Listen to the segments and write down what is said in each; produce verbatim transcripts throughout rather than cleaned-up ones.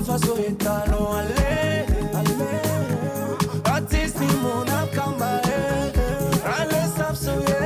Faso et talon, allez, allez. Artiste, ni mon akamba, allez, sapsoye,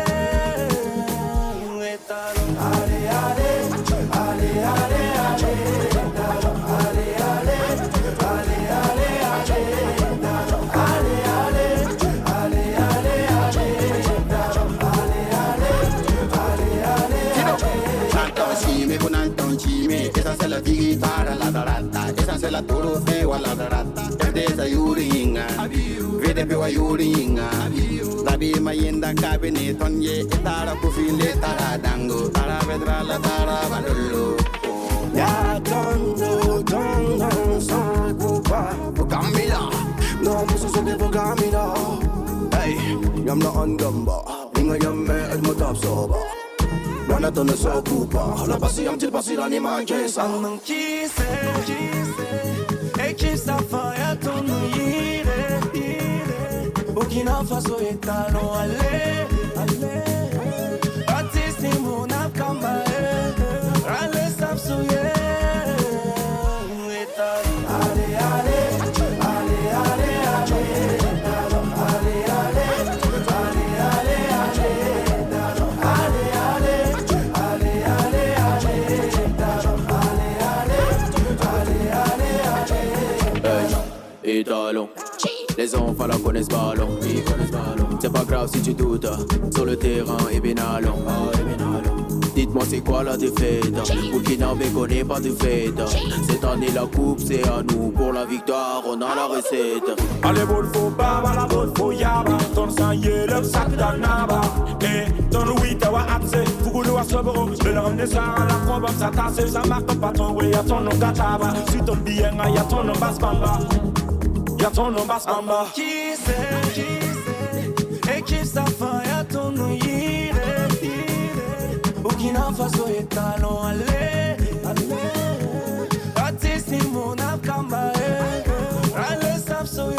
et talon. Allez, allez, allez, allez, allez, talon, allez, allez, allez, allez, allez, talon, allez, allez, allez, allez, allez, talon, allez, allez, allez, allez, allez. Esa se la guitarra la darata, esa se la toro fe wa la darata. Esa yuringa, vede pe wa yuringa. Dabi mayenda kabine tonye, etara kufile tara dango, tara vedra la tara badolo. Ya tondo, tondo, son kupa, Bukamila, no muso so de bukamila. Hey, yam na andamba, inga yam me et mo top soba. Rana tono so kupa, la pasi yam til pasi rani manje sa. Nang kise, kise, e kisa fa ya tono yire, yire. Burkina Faso et talon, allez, allez. Artiste ni mon akamba, allez, sapsoye. Allez, allez, allez, allez, allez, talon, allez, allez, allez, allez, allez, talon, allez, allez, allez, allez, allez, talon, allez, allez, allez, allez, allez. Et talon, les enfants la connaissent ballon, ils connaissent ballon. C'est pas grave si tu doutes, sur le terrain et bien allons. Dites-moi c'est quoi la défaite? Burkinabé connaît pas de fête. Cette année la coupe c'est à nous. Pour la victoire on a la recette. Allez bolfo baba la bolfo yaba. Ton sang yellow sac d'anaba. Eh, ton oui tawa atse. Fugulu wa soboro. Le ramener ça à la probam ça tasse. Ça marque pas ton oui y'a ton nom kataba. Si ton bien y'a ton nom basse bamba. Y'a ton nom basse bamba. Qui c'est, qui c'est? Et qui ça fait y'a ton nom yire, yire. Burkina Faso et talon, allez, allez. Artiste ni mon akamba, allez, sapsoye,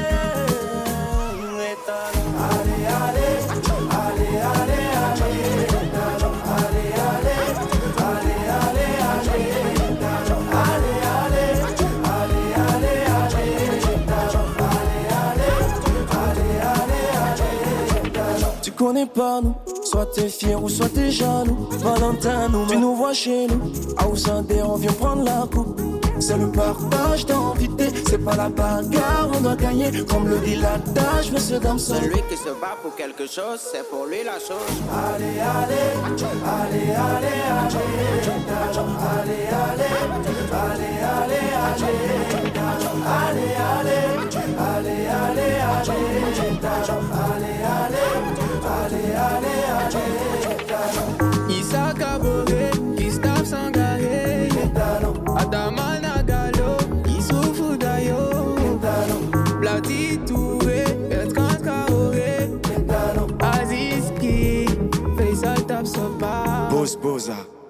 et talon. Allez, allez, allez, allez, allez, talon, allez, allez, allez, allez, allez, talon, allez, allez, allez, allez, allez, talon, allez, allez, allez, allez, talon. Tu connais pas nous, soit t'es fier ou soit t'es jaloux. Valentin nous, tu nous vois chez nous. À Oussandé, on vient prendre la coupe. C'est le partage d'envité, c'est pas la bagarre, on doit gagner. Comme le dit l'adage, monsieur Damson. celui qui se bat pour quelque chose, c'est pour lui la chose. Allez, allez, allez, allez, allez, talon, allez, allez, allez, allez, allez, talon, allez, allez, allez, allez, allez, talon, allez, allez, allez, allez, allez, talon. Issa Kabore, Christophe Sangaré, Adama Nagalo, Issoufou Dayo, Blati Touré, Bertrand Traoré, Aziz Ki, Faisal Tapsoba, Boss Boza.